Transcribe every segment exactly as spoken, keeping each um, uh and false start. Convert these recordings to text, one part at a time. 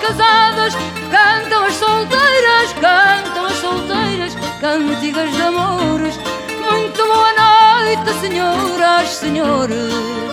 casadas, cantam as solteiras, cantam as solteiras, cantigas de amores. Muito boa noite, senhoras, senhores.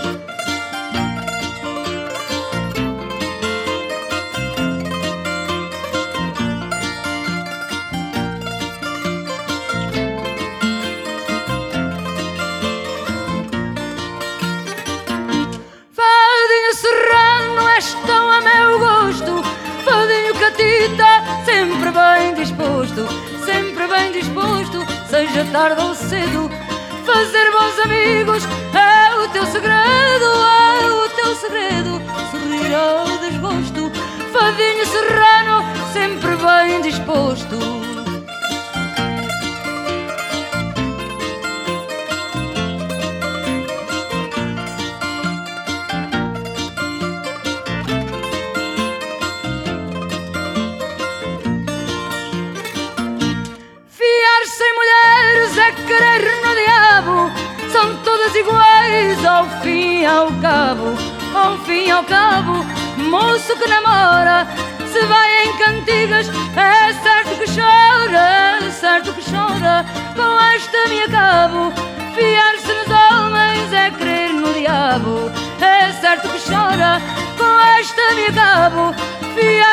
Fadinho serrano és tão a meu gosto, fadinho catita, sempre bem disposto, sempre bem disposto, seja tarde ou cedo. Fazer bons amigos é o teu segredo, é o teu segredo, sorrir ao desgosto. Fadinho serrano, sempre bem disposto. Sem mulheres é querer no diabo, são todas iguais ao fim e ao cabo, ao fim e ao cabo. Moço que namora, se vai em cantigas, é certo que chora, é certo que chora. Com esta me acabo, fiar-se nos homens é querer no diabo, é certo que chora. Com esta me acabo, fiar